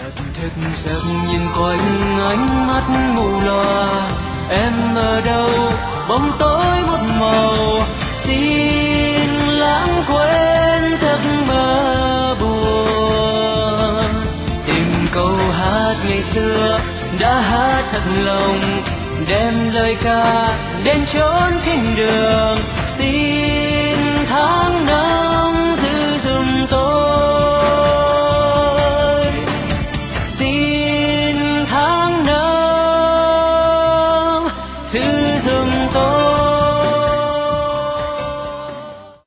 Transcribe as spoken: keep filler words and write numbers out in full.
thức giấc nhìn quanh ánh mắt mù loà, em ở đâu bóng tối một màu, xin lãng quên giấc mơ buồn. Tìm câu hát ngày xưa đã hát thật lòng, đem lời ca đến chốn thiên đường, xin tháng năm